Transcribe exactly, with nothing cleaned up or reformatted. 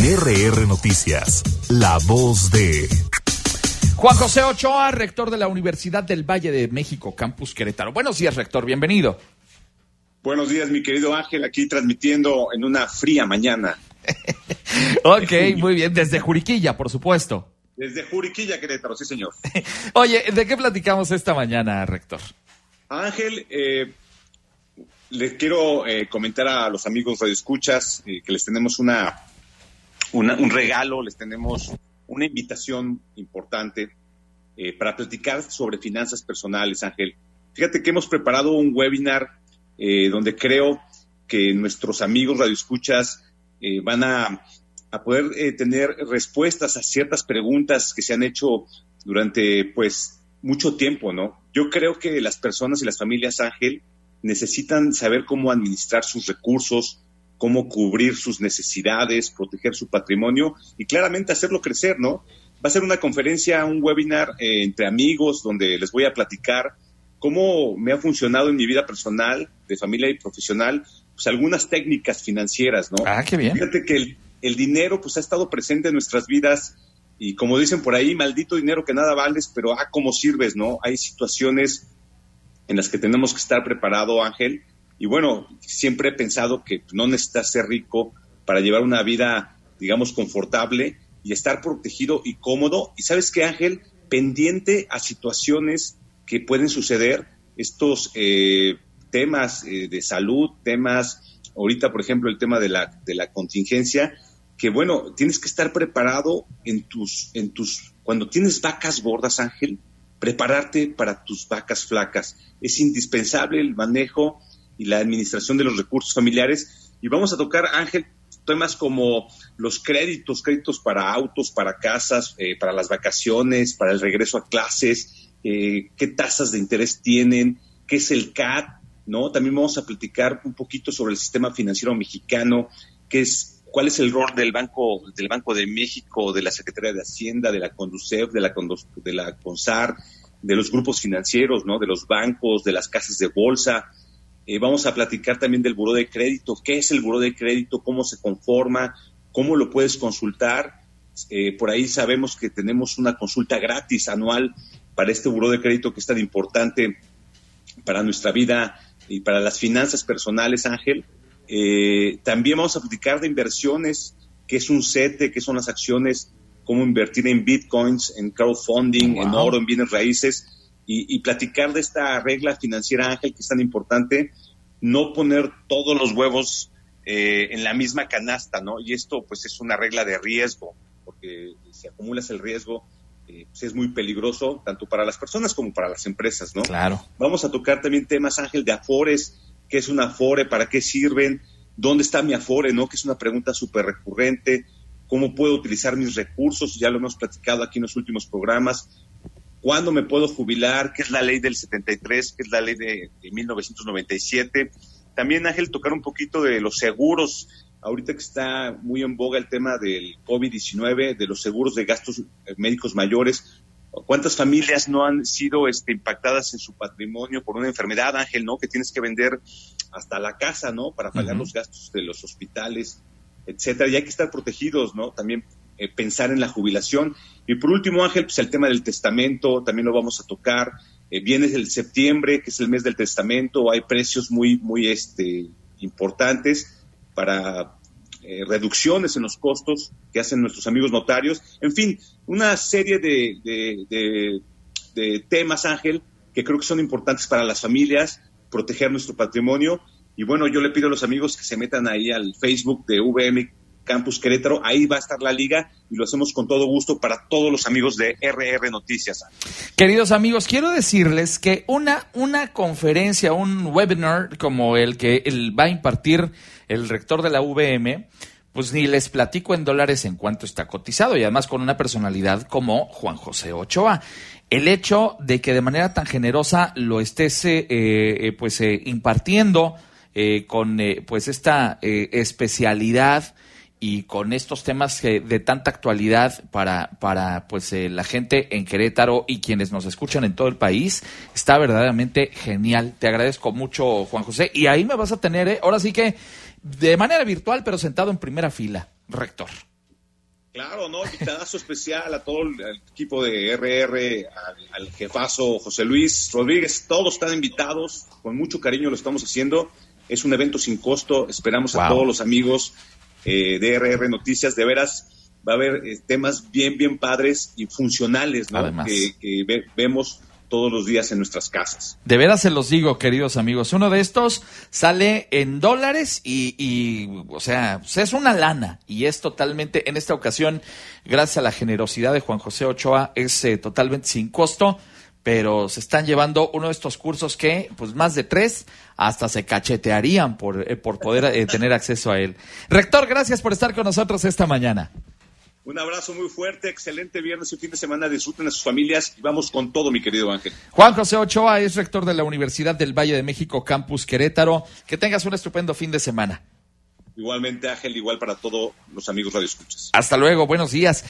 R R Noticias, la voz de... Juan José Ochoa, rector de la Universidad del Valle de México, Campus Querétaro. Buenos días, rector, bienvenido. Buenos días, mi querido Ángel, aquí transmitiendo en una fría mañana. Ok, muy bien, desde Juriquilla, por supuesto. Desde Juriquilla, Querétaro, sí, señor. Oye, ¿de qué platicamos esta mañana, rector? Ángel, eh, les quiero eh, comentar a los amigos radioescuchas eh, que les tenemos una, una, un regalo, les tenemos una invitación importante eh, para platicar sobre finanzas personales, Ángel. Fíjate que hemos preparado un webinar eh, donde creo que nuestros amigos radioescuchas eh, van a, a poder eh, tener respuestas a ciertas preguntas que se han hecho durante, pues, mucho tiempo, ¿no? Yo creo que las personas y las familias, Ángel, necesitan saber cómo administrar sus recursos, cómo cubrir sus necesidades, proteger su patrimonio y claramente hacerlo crecer, ¿no? Va a ser una conferencia, un webinar eh, entre amigos donde les voy a platicar cómo me ha funcionado en mi vida personal, de familia y profesional, pues algunas técnicas financieras, ¿no? Ah, qué bien. Fíjate que el, el dinero pues ha estado presente en nuestras vidas y como dicen por ahí, maldito dinero que nada vales, pero ah, cómo sirves, ¿no? Hay situaciones en las que tenemos que estar preparado, Ángel. Y bueno, siempre he pensado que no necesitas ser rico para llevar una vida, digamos, confortable y estar protegido y cómodo. Y ¿sabes qué, Ángel? Pendiente a situaciones que pueden suceder, estos eh, temas eh, de salud, temas, ahorita, por ejemplo, el tema de la, de la contingencia, que bueno, tienes que estar preparado en tus, en tus, cuando tienes vacas gordas, Ángel, prepararte para tus vacas flacas. Es indispensable el manejo y la administración de los recursos familiares. Y vamos a tocar, Ángel, temas como los créditos, créditos para autos, para casas, eh, para las vacaciones, para el regreso a clases, eh, qué tasas de interés tienen, qué es el C A T, ¿no? También vamos a platicar un poquito sobre el sistema financiero mexicano, qué es, cuál es el rol del Banco, del Banco de México, de la Secretaría de Hacienda, de la Conducef, de la, de la CONSAR, de los grupos financieros, ¿no? De los bancos, de las casas de bolsa. Eh, vamos a platicar también del buró de crédito. ¿Qué es el buró de crédito? ¿Cómo se conforma? ¿Cómo lo puedes consultar? Eh, por ahí sabemos que tenemos una consulta gratis anual para este buró de crédito que es tan importante para nuestra vida y para las finanzas personales, Ángel. Eh, también vamos a platicar de inversiones, qué es un CETE, qué son las acciones, cómo invertir en bitcoins, en crowdfunding, wow. en oro, en bienes raíces. Y, y platicar de esta regla financiera, Ángel, que es tan importante, no poner todos los huevos eh, en la misma canasta, ¿no? Y esto, pues, es una regla de riesgo, porque si acumulas el riesgo, eh, pues es muy peligroso, tanto para las personas como para las empresas, ¿no? Claro. Vamos a tocar también temas, Ángel, de afores, qué es un afore, para qué sirven, dónde está mi afore, ¿no? Que es una pregunta súper recurrente, cómo puedo utilizar mis recursos, ya lo hemos platicado aquí en los últimos programas. ¿Cuándo me puedo jubilar? ¿Qué es la ley del setenta y tres? ¿Qué es la ley de, de mil novecientos noventa y siete? También, Ángel, tocar un poquito de los seguros. Ahorita que está muy en boga el tema del covid diecinueve, de los seguros de gastos médicos mayores. ¿Cuántas familias no han sido este, impactadas en su patrimonio por una enfermedad, Ángel, ¿no? Que tienes que vender hasta la casa, ¿no? Para pagar uh-huh. los gastos de los hospitales, etcétera. Y hay que estar protegidos, ¿no? También Eh, pensar en la jubilación. Y por último, Ángel, pues el tema del testamento, también lo vamos a tocar. Eh, viene el septiembre, que es el mes del testamento, hay precios muy, muy este, importantes para eh, reducciones en los costos que hacen nuestros amigos notarios. En fin, una serie de, de, de, de temas, Ángel, que creo que son importantes para las familias, proteger nuestro patrimonio. Y bueno, yo le pido a los amigos que se metan ahí al Facebook de V M Campus Querétaro, ahí va a estar la liga y lo hacemos con todo gusto para todos los amigos de R R Noticias. Queridos amigos, quiero decirles que una, una conferencia, un webinar como el que el va a impartir el rector de la V M, pues ni les platico en dólares en cuánto está cotizado y además con una personalidad como Juan José Ochoa. El hecho de que de manera tan generosa lo estés eh, eh, pues eh, impartiendo eh, con eh, pues esta eh, especialidad y con estos temas que de tanta actualidad para para pues eh, la gente en Querétaro y quienes nos escuchan en todo el país, está verdaderamente genial. Te agradezco mucho, Juan José, y ahí me vas a tener, ¿eh? Ahora sí que de manera virtual, pero sentado en primera fila, rector. Claro, ¿no? Invitadazo especial a todo el, el equipo de R R, al, al jefazo José Luis Rodríguez, todos están invitados, con mucho cariño lo estamos haciendo, es un evento sin costo, esperamos wow. a todos los amigos eh, de R R Noticias, de veras va a haber eh, temas bien, bien padres y funcionales, ¿no? Además. Que, que ve, vemos todos los días en nuestras casas. De veras se los digo, queridos amigos, uno de estos sale en dólares y, y o sea, pues es una lana y es totalmente, en esta ocasión, gracias a la generosidad de Juan José Ochoa, es eh, totalmente sin costo, pero se están llevando uno de estos cursos que, pues más de tres, hasta se cachetearían por, eh, por poder eh, tener acceso a él. Rector, gracias por estar con nosotros esta mañana. Un abrazo muy fuerte, excelente viernes y fin de semana, disfruten a sus familias y vamos con todo, mi querido Ángel. Juan José Ochoa es rector de la Universidad del Valle de México, Campus Querétaro. Que tengas un estupendo fin de semana. Igualmente, Ángel, igual para todos los amigos radioescuchas. Hasta luego, buenos días.